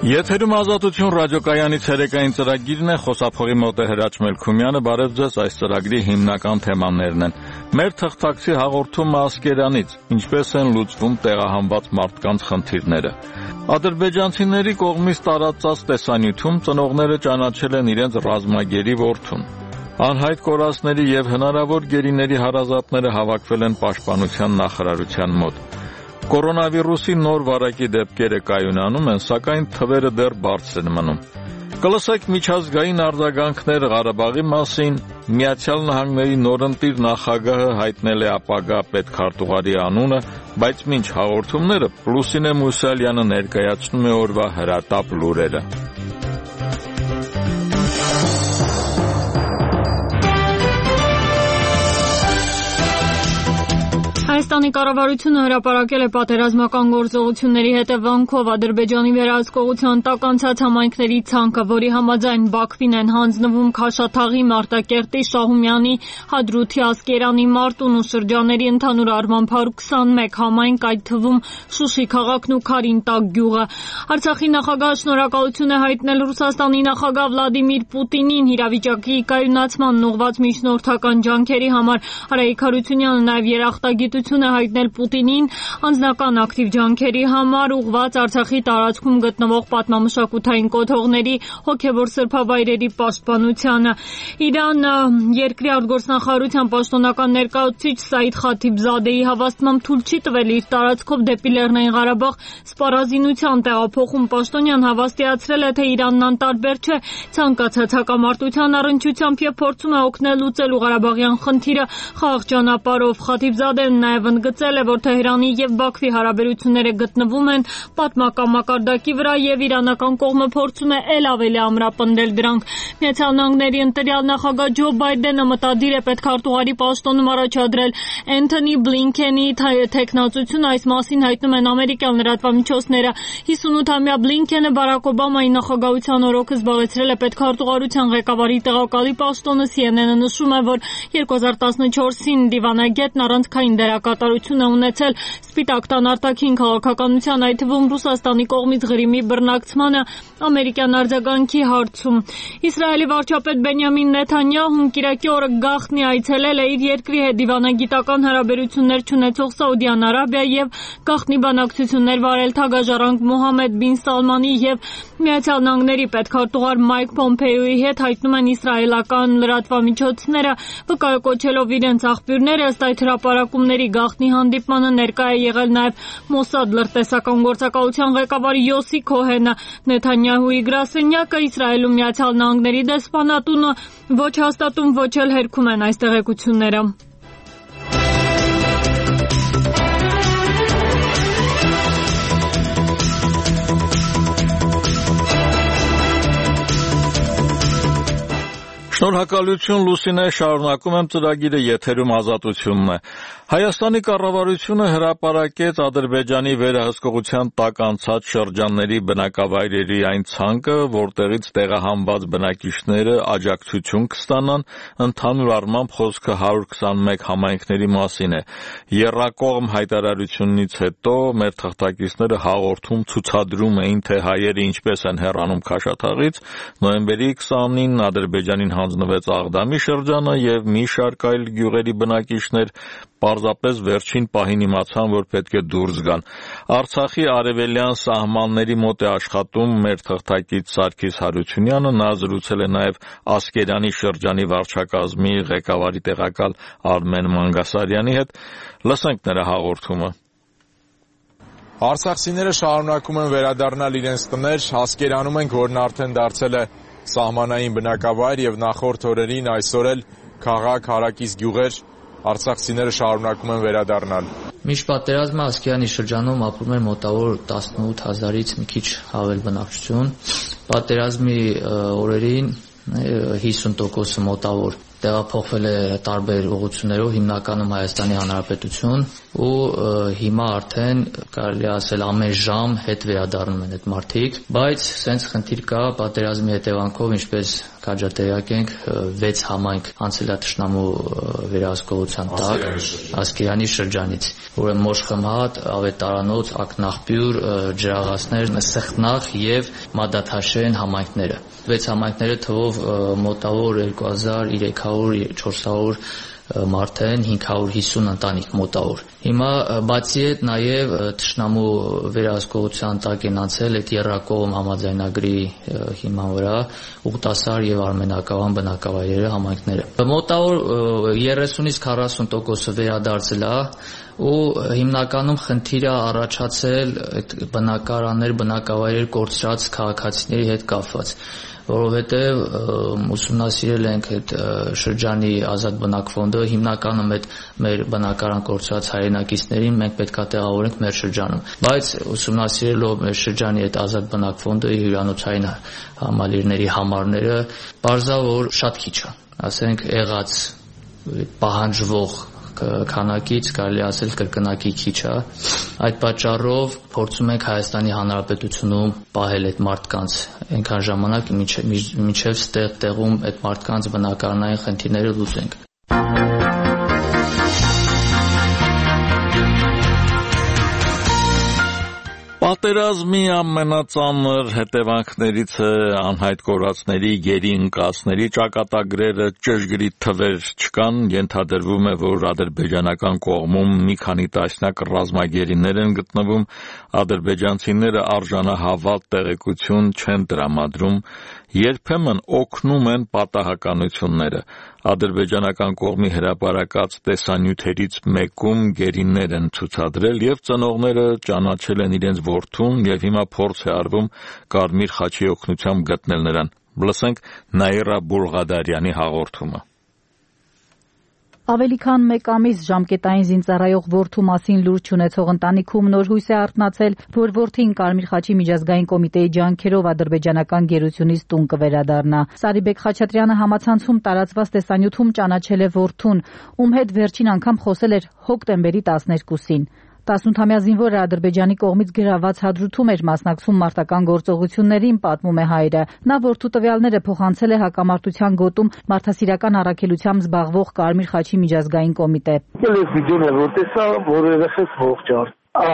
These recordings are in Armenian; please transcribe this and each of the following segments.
Եթերում Ազատություն ռադիոկայանի ցերեկային ծրագիրն է, խոսափողի մոտ է Հրաչ Մելքումյանը, բարև ձեզ, այս ծրագրի հիմնական թեմաներն են։ Մեր թղթակցի հաղորդումը Ասկերանից, ինչպես են լուծվում տեղահանված մարդկանց խնդիրները։ Ադրբեջանցիների կողմից տարածած տեսանյութում ծնողները ճանաչել են իրենց ռազմագերի որդուն։ Անհայտ կորածների եւ հնարավոր գերիների հարազատները հավաքվել են Պաշտպանության նախարարության մոտ։ Կորոնավիրուսի նոր վարակի դեպքերը կայունանում են, սակայն թվերը դեռ բարձր են մնում։ Կլսեք միջազգային արձագանքներ Ղարաբաղի մասին, Միացյալ Նահանգների նորընտիր նախագահը հայտնել է ապագա պետքարտուղարի անունը, բայց մինչ հաղորդումները Լուսինե Մուսալյանը ներկայացնում է օրվա հրատապ լուրերը։ Հայաստանի կառավարությունը հրապարակել է պատերազմական գործողությունների հետևանքով Ադրբեջանի վերահսկողության տակ անցած համայնքների ցանկը, որի համաձայն Բաքվին են հանձնվում Քաշաթաղի, Մարտակերտի, Շահումյանի, Հադրութի, Ասկերանի, Մարտունու շրջանների ընդհանուր առմամբ 121 համայնք, այդ թվում Շուշի քաղաքն ու Քարինտակ գյուղը։ Արցախի նախագահը շնորհակալություն է հայտնել Ռուսաստանի նախագահ Վլադիմիր Պուտինին իրավիճակի կայունացման ուղղված միջնորդական ջանքերի համար։ Արայիկ Հարությունյանը նաև երախտագիտություն է հայտնել Պուտինին անձնական ակտիվ ջանքերի համար ուղղված Արցախի տարածքում գտնվող պատմամշակութային կոթողների հոգևոր սրբավայրերի պաշտպանությանը։ Իրան երկրի արտգործնախարարության պաշտոնական ներկայացուցիչ Սաիդ Խաթիբզադեի հավաստմամբ թույլ չի տվել իր տարածքով դեպի Լեռնային Ղարաբաղ սպառազինության տեղափոխում։ Պաշտոնյան հավաստիացրել է, թե Իրանն անտարբեր չէ ցանկացած հակամարտության առնչությամբ եւ փորձում է օգնել լուծելու Ղարաբաղյան խնդիրը խաղաղ ճանապարհով։ Խաթիբզադեն նաև ընդգծել է, որ Թեհրանի եւ Բաքվի հարաբերությունները գտնվում են պատմական մակարդակի վրա եւ իրանական կողմը փորձում է ել ավելի ամրապնդել դրանք։ Միացյալ Նահանգների ընտրյալ նախագահ Ջո Բայդենը մտադիր է պետքարտուղարի պաշտոնում առաջադրել Էնթոնի Բլինքենի թեկնածությունը, այս մասին հայտնում են ամերիկյան լրատվամիջոցները։ 58-ամյա Բլինքենը Բարակ Օբամայի նախագահության օրոքը զբաղեցրել է պետքարտուղարության ղեկավարի տեղակալի պաշտոնը։ CNN-ը նշում է, որ 2014-ին դիվանագետն առանցքային դերակատարություն է ունեցել Սպիտակ տան արտաքին քաղաքականության, այդ թվում Ռուսաստանի կողմից Ղրիմի բռնակցմանը ամերիկյան արձագանքի հարցում։ Իսրայելի վարչապետ Բենյամին Նեթանյահուն կիրակի օրը գաղտնի այցելել է իր երկրի հետ դիվանագիտական հարաբերություններ չունեցող Սաուդյան Արաբիա եւ գաղտնի բանակցություններ վարել թագաժառանգ Մոհամմեդ բին Սալմանի եւ Միացյալ Նահանգների պետքարտուղար Մայք Պոմպեոյի հետ, հայտնում են իսրայելական լրատվամիջոցները, վկայակոչելով իրենց աղբյուրները։ Ըստ այդ հրապարակումների գաղտնի հանդիպմանը ներկա է եղել նաև Մոսադ լրտեսական գործակալության ղեկավար Յոսի Քոհենը։ Նեթանյահուի գրասենյակը Իսրայելում Միացյալ Նահանգների դեսպանատունը ոչ հաստատում, ոչ էլ հերքում են այս տեղեկությունները։ Շնորհակալություն Լուսինե, շարունակում եմ ծրագիրը, եթերում Ազատությունն է։ Հայաստանի կառավարությունը հրապարակեց Ադրբեջանի վերահսկողության տակ անցած շրջանների բնակավայրերի այն ցանկը, որտեղից տեղահանված բնակիչները աջակցություն կստանան, ընդհանուր առմամբ խոսքը 121 համայնքների մասին է։ Եռակողմ հայտարարությունից հետո մեր թղթակիցները հաղորդում ցուցադրում էին, թե հայերը ինչպես են հեռանում Քաշաթաղից, նոյեմբերի 20-ին Ադրբեջանին հանձնվեց Աղդամի շրջանը եւ մի շարք այլ գյուղերի բնակիչներ պարզապես վերջին պահին իմացան, որ պետք է դուրս գան։ Արցախի արևելյան սահմանների մոտ է աշխատում մեր թղթակից Սարգիս Հարությունյանը, նա զրուցել է նաեւ Ասկերանի շրջանի վարչակազմի ղեկավարի տեղակալ Արմեն Մանգասարյանի հետ։ Լսենք նրա հաղորդումը։ Արցախցիները շարունակում են վերադառնալ իրենց տներ, Ասկերանում ենք, որն արդեն դարձել է սահմանային բնակավայր եւ նախորդ օրերին այսօր էլ քաղաք, հարակից գյուղեր արցախցիները շարունակում են վերադառնալ։ Մինչ պատերազմը Ասկերանի շրջանում ապրում էր մոտավոր 18000-ից մի քիչ ավել բնակչություն։ Պատերազմի օրերին 50% մոտավոր տեղափոխվել է տարբեր ուղղություններով, հիմնականում Հայաստանի Հանրապետություն, ու հիմա արդեն կարելի ասել ամեն ժամ հետ վերադառնում են այդ մարդիկ, բայց սենց խնդիր կա պատերազմի հետևանքով, ինչպես քաջատեղյակ ենք, 6 համայնք անցել է թշնամու վերահսկողության տակ Ասկերանի շրջանից, որը Մոշխմհատ, Ավետարանոց, Ակնաղբյուր, Ջրաղացներ, Սխտնաղ եւ Մադաթաշեն համայնքները։ 6 համայնքները թվով մոտավոր 2300-400 մարդ են, 550 ընտանիք մոտավոր։ Հիմա բացի այդ նաև թշնամու վերահսկողության տակ են անցել այդ Եռակողմ համաձայնագրի հիման վրա Ուղտասար եւ Արմենակավան բնակավայրերը համայնքները։ Մոտավոր 30-ից 40% վերադարձել է ու հիմնականում խնդիրը առաջացել այդ բնակավայրեր կորցրած քաղաքացիների հետ կապված, որովհետև ուսումնասիրել ենք այդ շրջանի ազատ բնակ ֆոնդը, հիմնականում այդ մեր բնակարան կորցրած հայրենակիցներին մենք պետք է տեղավորենք մեր շրջանում, բայց ուսումնասիրելով մեր շրջանի այդ ազատ բնակ ֆոնդը հյուրանոցային համալիրների համարները պարզա որ շատ քիչ է, ասենք եղած պահանջվող քանակից կարելի ասել կրկնակի քիչ է, այդ պատճառով փորձում ենք Հայաստանի Հանրապետությունում պահել այդ մարդկանց այնքան ժամանակ մինչև տեղում այդ մարդկանց բնակարանային խնդիրները լուծենք։ Պատերազմի ամենածանր հետևանքներից է անհայտ կորածների, գերի ընկածների ճակատագրերը, ճշգրիտ թվեր չկան, ենթադրվում է, որ ադրբեջանական կողմում մի քանի տասնյակ ռազմագերիներ են գտնվում, ադրբեջանցիները արժանահավատ տեղեկություն չեն տրամադրում, երբեմն օգնում են պատահականությունները։ Ադրբեջանական կողմի հրապարակած տեսանյութերից մեկում գերիներ են ցուցադրել եւ ծնողները ճանաչել են իրենց որդուն եւ հիմա փորձ է արվում Կարմիր խաչի օգնությամբ գտնել նրան։ Լսենք Նաիրա Բուլղադարյանի հաղորդումը։ Ավելի քան 1 ամիս ժամկետային զինծառայող որդու մասին լուրջ չունեցող ընտանիքում նոր հույս է արթնացել, որ որդին Կարմիր խաչի միջազգային կոմիտեի ջանքերով ադրբեջանական գերությունից տուն կվերադառնա։ Սարիբեկ Խաչատրյանը համացանցում տարածված տեսանյութում ճանաչել է որդուն, ում հետ վերջին անգամ խոսել էր հոկտեմբերի 12-ին։ 18-ամյա զինվորը Ադրբեջանի կողմից գրաված հադրութում էր մասնակցում մարտական գործողություններին, պատմում է հայրը։ Նա որդու տվյալները փոխանցել է հակամարտության գոտում մարդասիրական առաքելությամբ զբաղվող Կարմիր խաչի միջազգային կոմիտե։ Ես վիդեոն որ տեսա, որ երեխես ողջ էր։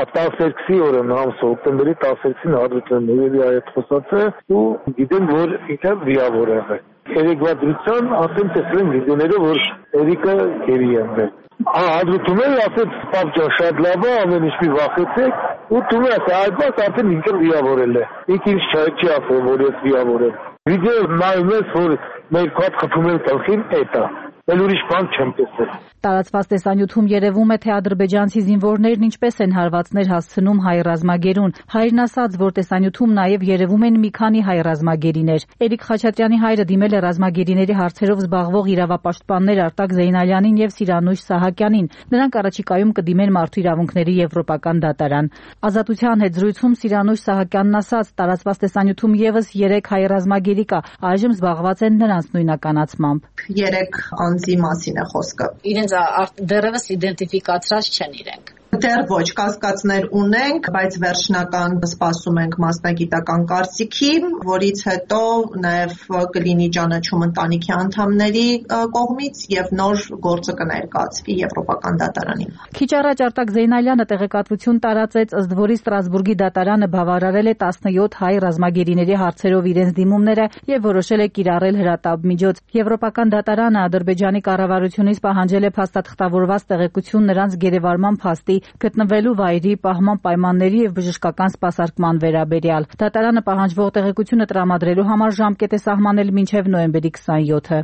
12-ի օրը նամս հոկտեմբերի 12-ին հադրութում երևի այդ խոսացը ու գիտեմ որ ինքը վիրավոր է։ Երեկվա դրության ասեմ տեսել եմ վիդեոները որ Էրիկը գերի է։ Հադրութում է ասեց պապ շատ լավ է, ամեն ինչ մի վախեցեք ու դու ասա այդ բաց արդեն ինքը վիրավորել է։ Ինքը ինչ չի ասել որ ես վիրավոր եմ։ Վիդեո նայում ես որ մեր կապ խփում են տալքին էտա։ Էլ ուրիշ բան չեմ տեսել։ Տարածված տեսանյութում երևում է, թե ադրբեջանցի զինվորներն ինչպես են հարվածներ հասցնում հայ ռազմագերուն։ Հայրն ասաց, որ տեսանյութում նաև երևում են մի քանի հայ ռազմագերիներ։ Էրիկ Խաչատրյանի հայրը դիմել է ռազմագերիների հարցերով զբաղվող իրավապաշտպաններ Արտակ Զեյնալյանին եւ Սիրանույշ Սահակյանին։ Նրանք առաջիկայում կդիմեն Մարդու իրավունքների Եվրոպական դատարան։ Ազատության հետ զրույցում Սիրանույշ Սահակյանն ասաց, տարածված տեսանյութում եւս 3 հայ ռազմագերի կա, այժմ զբաղված են նրանց նույնականացմամբ։ 3 անձի մասին է խոսքը։ Իրենց դեռևս իդենտիֆիկացրած չեն իրենք։ Դեռ ոչ, կասկածներ ունենք, բայց վերջնական սպասում ենք մասնագիտական կարծիքի, որից հետո նաև կլինի ճանաչում ընտանիքի անդամների կողմից եւ նոր գործը կներկայացվի Եվրոպական դատարանին։ Քիչ առաջ Արտակ Զեյնալյանը տեղեկատվություն տարածեց, ըստ որի Ստրասբուրգի դատարանը բավարարել է 17 հայ ռազմագերիների հարցերով իրենց դիմումները եւ որոշել է կիրառել հրատապ միջոց։ Եվրոպական դատարանը Ադրբեջանի կառավարությունից պահանջել է փաստաթղթավորված տեղեկություն նրանց գերեվարման փաստի, գտնվելու վայրի, պահման պայմանների եւ բժշկական սպասարկման վերաբերյալ։ Դատարանը պահանջվող տեղեկությունը տրամադրելու համար ժամկետ է սահմանել մինչեւ նոյեմբերի 27-ը։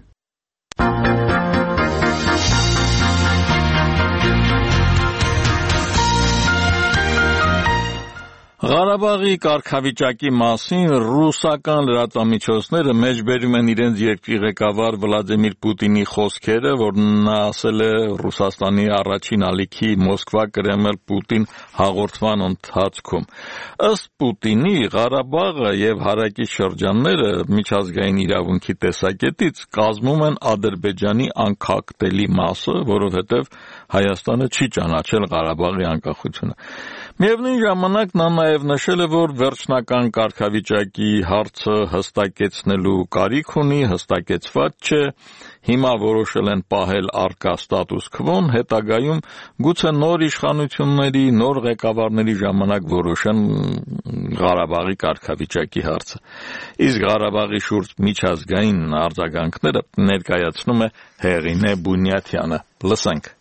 Ղարաբաղի կարգավիճակի մասին ռուսական լրատվամիջոցները մեջբերում են իրենց երկրի ղեկավար Վլադիմիր Պուտինի խոսքերը, որ նա ասել է Ռուսաստանի առաջին ալիքի Մոսկվա Կրեմլ Պուտին հաղորդման ընթացքում։ Ըստ Պուտինի Ղարաբաղը եւ հարակի շրջանները միջազգային իրավունքի տեսակետից կազմում են Ադրբեջանի անկախտելի մասը, որովհետեւ Հայաստանը չի ճանաչել Ղարաբաղի անկախությունը։ Միևնույն ժամանակ նա նաև նշել է, որ վերջնական կարգավիճակի հարցը հստակեցնելու կարիք ունի, հստակեցված չէ, հիմա որոշել են պահել առկա ստատուս քվոն, հետագայում գուցե նոր իշխանությունների, նոր ղեկավարների ժամանակ որոշեն Ղարաբաղի կարգավիճակի հարցը։ Իսկ Ղարաբաղի շուրջ միջազգային արձագանքները ներկայացնում է Հեղինե Բունյաթյանը։ Լսենք։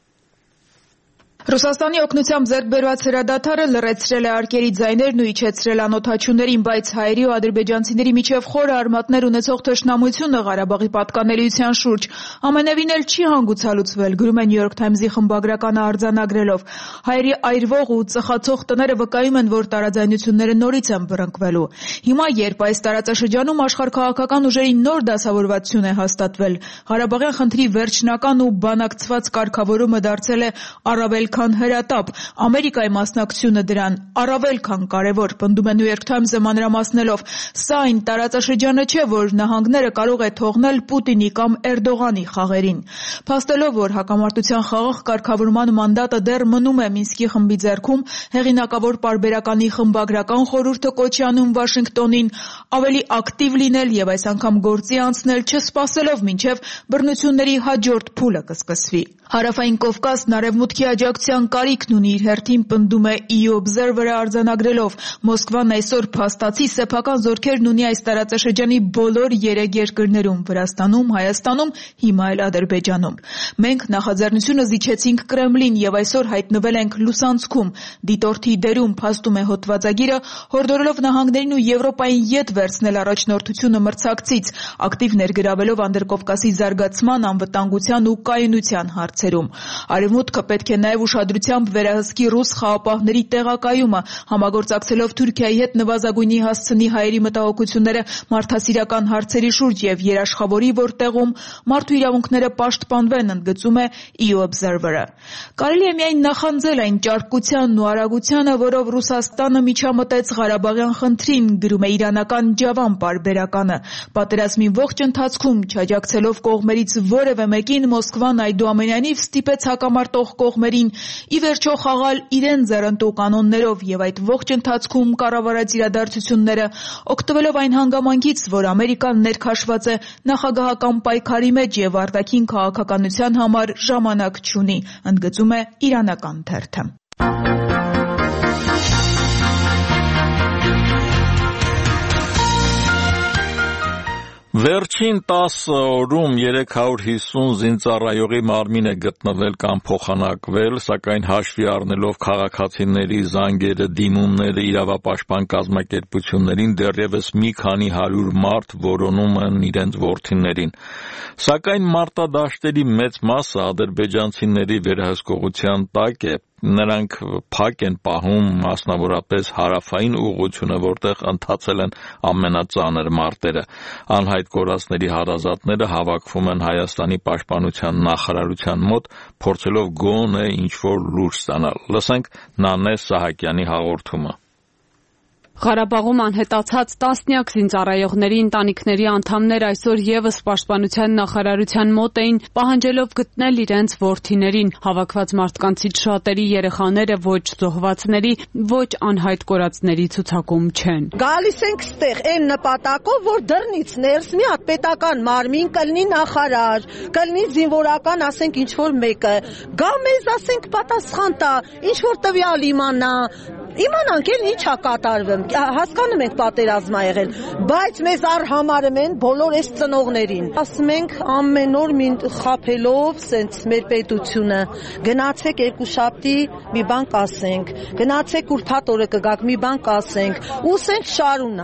Ռուսաստանի օգնությամբ ձեռք բերված հրադադարը լռեցրել է արկերի ձայներն ու իջեցրել անօթաչուներին, բայց հայերի ու ադրբեջանցիների միջև խորը արմատներ ունեցող թշնամությունը Ղարաբաղի պատկանելիության շուրջ ամենևին էլ չի հանգուցալուծվել, գրում է New York Times-ի խմբագրականը արձանագրելով։ Հայերի այրվող ու ծխացող տները վկայում են, որ տարաձայնությունները նորից են բռնկվելու։ Հիմա, երբ այս տարածաշրջանում աշխարհաքաղաքական ուժերի նոր դասավորվածություն է հաստատվել, Ղարաբաղյան խնդրի վերջնական ու բանակցված կարգավորումը դարձել է առավել քան հրատապ, Ամերիկայի մասնակցությունը դրան առավել քան կարևոր, պնդում է New York Times-ը մանրամասնելով։ Սա այն տարածաշրջանը չէ, որ նահանգները կարող է թողնել Պուտինի կամ Էրդողանի խաղերին։ Փաստելով, որ հակամարտության խաղաղ կարգավորման մանդատը դեռ մնում է Մինսկի խմբի ձեռքում, հեղինակավոր պարբերականի խմբագրական խորհուրդը կոչ է անում Վաշինգտոնին ավելի ակտիվ լինել եւ այս անգամ գործի անցնել, չսպասելով մինչեւ բռնությունների հաջորդ փուլը կսկսվի։ Հարավային Կովկասն արևմուտքի աջակցության կարիքն ունի իր հերթին, պնդում է EU Observer-ը արձանագրելով։ Մոսկվան այսօր փաստացի սեփական զորքերն ունի այս տարածաշրջանի բոլոր 3 երկրներում՝ Վրաստանում, Հայաստանում, հիմա էլ Ադրբեջանում։ Մենք նախաձեռնությունը զիջեցինք Կրեմլին եւ այսօր հայտնվել ենք լուսանցքում, դիտորդի դերում, փաստում է հոդվածագիրը, հորդորելով նահանգներին ու Եվրոպային ետ վերցնել առաջնորդությունը մրցակցից, ակտիվ ներգրավելով Անդրկովկասի զարգացման, անվտանգության ու կայունության հարցերում։ Արևմուտքը պետք է նաև ուշադրությամբ վերահսկի ռուս խաղապահների տեղակայումը, համագործակցելով Թուրքիայի հետ նվազագույնի հասցնի հայերի մտահոգությունները մարդասիրական հարցերի շուրջ եւ երաշխավորի, որտեղում մարդու իրավունքները պաշտպանվեն, ընդգծում է EU Observer-ը։ Կարելի է միայն նախանձել այն ճարպկությանն ու արագությանը, որով Ռուսաստանը միջամտեց Ղարաբաղյան խնդրին, գրում է իրանական Ջավան պարբերականը։ Պատերազմի ողջ ընթացքում չաջակցելով կողմերից որևէ մեկին, Մոսկվան այդուամենայնիվ ստիպեց հակամարտող կողմերին ի վերջո խաղալ իրեն ձեռնտու կանոններով եւ այդ ողջ ընթացքում կառավարած իրադարձությունները օգտվելով այն հանգամանքից, որ Ամերիկան ներքաշված է նախագահական պայքարի մեջ եւ արտաքին քաղաքականության համար ժամանակ չունի, ընդգծում է իրանական թերթը։ Վերջին 10 օրում 350 զինծառայողի մարմին է գտնվել կամ փոխանակվել, սակայն հաշվի առնելով քաղաքացիների զանգերը, դիմումները իրավապաշտպան կազմակերպություններին դեռևս մի քանի 100 մարդ որոնում են իրենց որդիներին։ Սակայն մարտադաշտերի մեծ մասը ադրբեջանցիների վերահսկողության տակ է։ Նրանք փակ են պահում մասնավորապես հարավային ուղղությունը, որտեղ ընթացել են ամենածանր մարտերը։ Անհայտ կորածների հարազատները հավաքվում են Հայաստանի պաշտպանության նախարարության մոտ, փորձելով գոնե ինչ-որ լուր ստանալ։ Լսենք Նանե Սահակյանի հաղորդումը։ Ղարաբաղում անհետացած տասնյակ զինծառայողների ընտանիքների անդամներ այսօր եւս պաշտպանության նախարարության մոտ էին, պահանջելով գտնել իրենց որդիներին։ Հավաքված մարդկանցից շատերի երեխաները ոչ զոհվածների, ոչ անհայտ կորածների ցուցակում չեն։ Գալիս ենք ստեղ այն նպատակով, որ դռնից ներս մի հատ պետական մարմին կլինի նախարար, կլինի զինվորական, ասենք ինչ որ մեկը, գա մեզ ասենք պատասխան տա, ինչ որ տվյալ իմանա, իմանանք էլ ինչ է կատարվում, հասկանում ենք պատերազմ ա եղել, բայց մեզ արհամարում են բոլոր այս ծնողներին։ Ասում ենք ամեն օր խաբելով սենց մեր պետությունը, գնացեք երկուշաբթի մի բան կասենք, գնացեք ուրբաթ օրը կգաք մի բան կասենք, ուսենք շարունակ։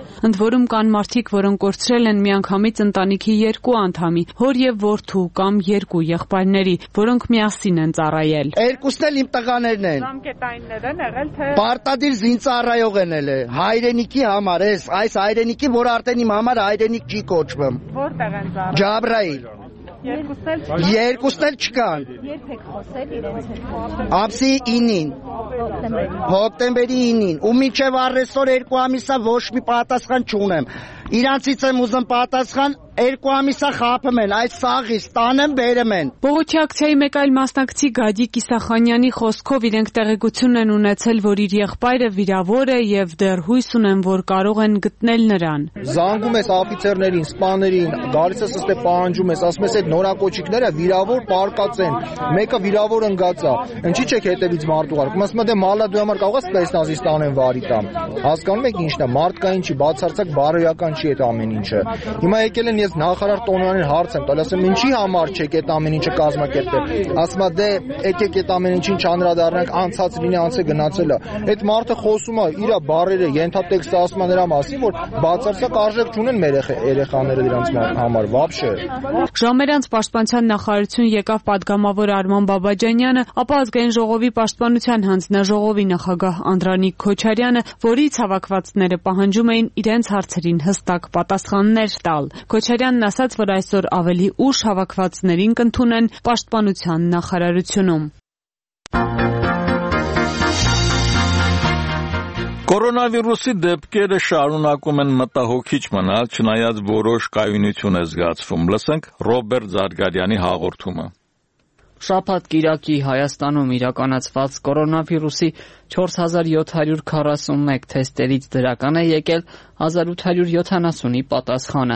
Ընդ որում կան մարդիկ, որոնք կորցրել են միանգամից ընտանիքի 2 անդամի, հոր եւ որդու կամ 2 եղբայրների, որոնք միասին են ծառայել։ Երկուսն էլ իմ տղաներն են։ Ժամկետայիններ են եղել թե Պարտադիր զինծառայող են ել։ Հայրենիքի համար այս հայրենիքի, որ արդեն իմ համար հայրենիք չի կոչվում։ Որտեղ են ծառայել։ Ջաբրայիլ։ Երկուսն էլ չկան։ Երբ եք խոսել իրենց հետ։ Ամսի 9-ին։ Հոկտեմբերի 9-ին։ Ու մինչև առեսօր 2 ամիսա ոչ մի պատասխան չունեմ։ Իրանցից եմ ուզում պատասխան 2 ամիսա խափում են, այս սաղից տանեմ բերեմ են։ Բողոքի ակցիայի մեկ այլ մասնակցի Գադիկ Իսախանյանի խոսքով իրենք տեղեկություն են ունեցել, որ իր եղբայրը վիրավոր է եւ դեռ հույս ունեն, որ կարող են գտնել նրան։ Զանգում ես օֆիցերներին, սպաներին, գալիս ես ըստե պահանջում ես, ասում ես այդ նորակոչիկները վիրավոր պարկած են, մեկը վիրավոր ընկած է։ Ինչի՞ չեք հետևից մարդու գալու։ Ասում եմ դե մալա դու համար կարող ես սպեսնազից տանեն վարի տամ։ Հասկանում եք ինչն է, մարդկային չի, բացարձակ բարոյական չի այդ ամեն ինչը։ Հիմա եկել են ես նախարար Տոնյանին հարց եմ տալ, ասում ինչի համար չեք այդ ամեն ինչը կազմակերպել։ Ասում է դե եկեք այդ ամեն ինչին չանդրադառնանք, անցած լինի, անցե գնացել է։ Այդ մարդը խոսում է իր բարերը, ենթատեքստը ասում է նրա մասին, որ բացարձակ արժեք չունեն մեր երեխաները դրանց համար, վաբշե։ Ժամերից պաշտպանության նախարարություն եկավ падգամավոր Արման Բաբաջանյանը, ապա ազգային ժողովի պաշտպանության հանձնաժողովի նախագահ Անդրանիկ Քոչարյանը, որից հավաքվածները պահանջում էին իրենց հարցերին հստակ պատասխաններ տալ։ Քոչարյանն ասաց, որ այսօր ավելի ուշ հավաքվածներին կընդունեն պաշտպանության նախարարությունում։ Կորոնավիրուսի դեպքերը շարունակում են մտահոգիչ մնալ, չնայած որոշ կայունություն է զգացվում։ Լսենք Ռոբերտ Զարգարյանի հաղորդումը։ Շաբաթ կիրակի Հայաստանում իրականացված կորոնավիրուսի 4741 թեստերից դրական է եկել 1870-ի պատասխանը,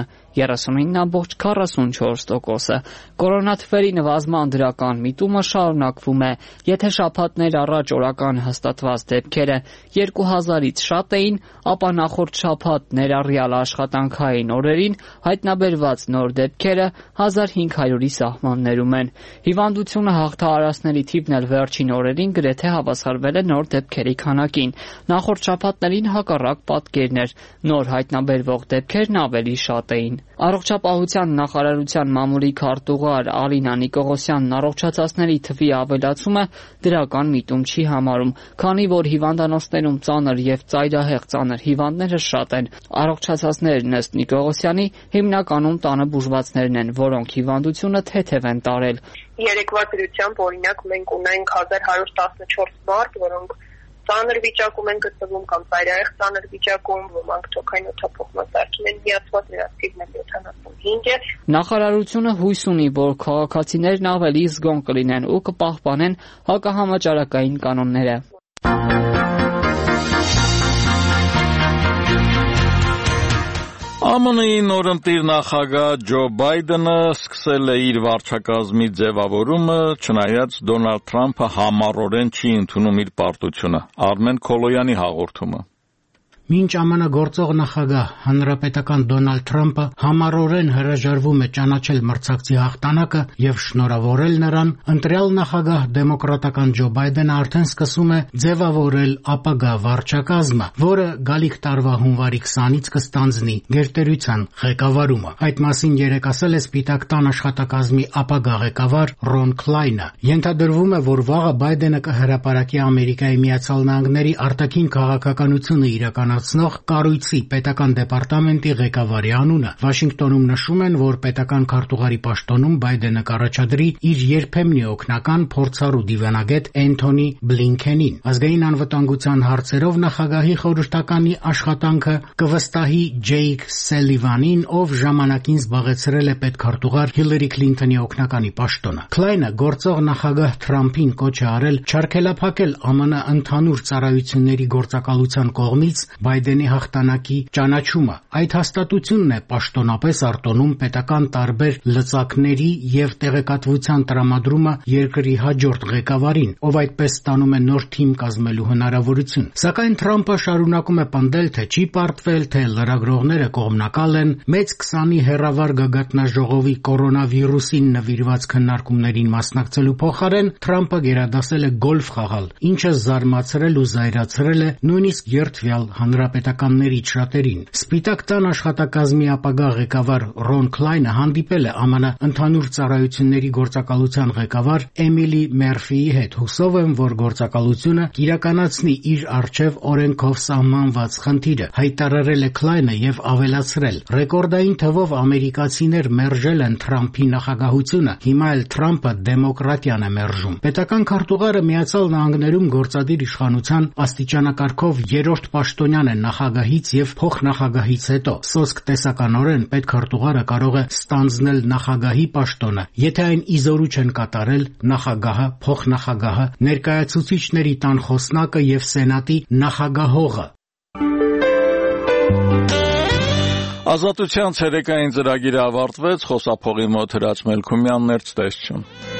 39.44%-ը։ Կորոնաթվերի նվազման դրական միտումը շարունակվում է, եթե շաբաթներ առաջ օրական հաստատված դեպքերը 2000-ից շատ էին, ապա նախորդ շաբաթ ներառյալ աշխատանքային օրերին հայտնաբերված նոր դեպքերը 1500-ի սահմաններում են։ Հիվանդությունը հաղթահարածների թիվն էլ վերջին օրերին գրեթե հավասարվել է նոր դեպքերի քանակին։ Նախորդ շաբաթներին հակառակ պատկերն էր, նոր հայտնաբերվող դեպքերն ավելի շատ էին։ Առողջապահության նախարարության մամուլի քարտուղար Ալինա Նիկողոսյանն առողջացածների թվի ավելացումը դրական միտում չի համարում, քանի որ հիվանդանոցներում ծանր եւ ծայրահեղ ծանր հիվանդները շատ են։ Առողջացածներն ըստ Նիկողոսյանի հիմնականում տանը բուժվածներն են, որոնք հիվանդությունը թեթև են տարել։ Երեկվա դրությամբ օրինակ մենք ունենք 1114 մարդ, որոնք ծանր վիճակում են գտնվում կամ ծայրահեղ ծանր վիճակում, ոմանք թոքային օդափոխմասարքին են միացված, նրանց թիվն է 75 է։ Նախարարությունը հույս ունի, որ քաղաքացիներն ավելի զգոն կլինեն ու կպահպանեն հակահամաճարակային կանոնները։ ԱՄՆ-ի նորընտիր նախագահ Ջո Բայդենը սկսել է իր վարչակազմի ձևավորումը, չնայած Դոնալդ Թրամփը համառորեն չի ընդունում իր պարտությունը։ Արմեն Քոլոյանի հաղորդումը։ Մինչ ԱՄՆ գործող նախագահ հանրապետական Դոնալդ Թրամփը համառորեն հրաժարվում է ճանաչել մրցակցի հաղթանակը եւ շնորհավորել նրան, ընտրյալ նախագահ դեմոկրատական Ջո Բայդենը արդեն սկսում է ձևավորել ապագա վարչակազմը, որը գալիք տարվա հունվարի 20-ից կստանձնի գերտերության ղեկավարումը։ Այդ մասին երեկ ասել է Սպիտակ տան աշխատակազմի ապագա ղեկավար Ռոն Քլայնը։ Ենթադրվում է, որ վաղը Բայդենը կհրապարակի Ամերիկայի Միացյալ Նահանգների արտաքին քաղաքականությունը իրականացնող կառույցի պետական դեպարտամենտի ղեկավարի անունը։ Վաշինգտոնում նշում են, որ պետական քարտուղարի պաշտոնում Բայդենը կառաջադրի իր երբեմնի օգնական փորձառու դիվանագետ Էնթոնի Բլինքենին։ Ազգային անվտանգության հարցերով նախագահի խորհրդականի աշխատանքը կվստահի Ջեյք Սելիվանին, ով ժամանակին զբաղեցրել է պետքարտուղար Հիլարի Քլինթոնի օգնականի պաշտոնը։ Քլայնը գործող նախագահ Թրամփին կոչ է արել չարգելափակել ԱՄՆ ընդհանուր ծառայությունների գործակալության կողմից Բայդենի հաղթանակի ճանաչումը։ Այդ հաստատությունն է պաշտոնապես արտոնում պետական տարբեր լծակների եւ տեղեկատվության տրամադրումը երկրի հաջորդ ղեկավարին, ով այդպես ստանում է նոր թիմ կազմելու հնարավորություն։ Սակայն Թրամփը շարունակում է պնդել, թե չի պարտվել, թե լրագրողները կողմնակալ են, մեծ 20-ի հեռավար գագաթնաժողովի կորոնավիրուսին նվիրված քննարկումներին մասնակցելու փոխարեն Թրամփը գերադասել է գոլֆ խաղալ, ինչը զարմացրել ու զայրացրել է նույնիսկ երդվյալ հանրապետականներից շատերին։ Սպիտակ տան աշխատակազմի ապագա ղեկավար Ռոն Քլայնը հանդիպել է ԱՄՆ ընդհանուր ծառայությունների գործակալության ղեկավար Էմիլի Մերֆիի հետ, հուսով եմ, որ գործակալությունը կիրականացնի իր առջև օրենքով սահմանված խնդիրը, հայտարարել է Քլայնը եւ ավելացրել. ռեկորդային թվով ամերիկացիներ մերժել են Թրամփի նախագահությունը, հիմա էլ Թրամփը դեմոկրատիան է մերժում։ Պետական քարտուղարը Միացյալ Նահանգներում գործադիր իշխանության աստիճանակարգով երրորդ պաշտոնյան է նախագահից եւ փոխնախագահից հետո։ Սոսկ տեսականորեն պետքարտուղարը կարող է ստանձնել նախագահի պաշտոնը, եթե այն իզորու չեն կատարել նախագահը, փոխնախագահը, ներկայացուցիչների տան խոսնակը եւ սենատի նախագահողը։ Ազատության ցերեկային ծրագիրը ավարտվեց, խոսափողի մոտ Հրաչ Մելքումյանն էր, ցտեսություն։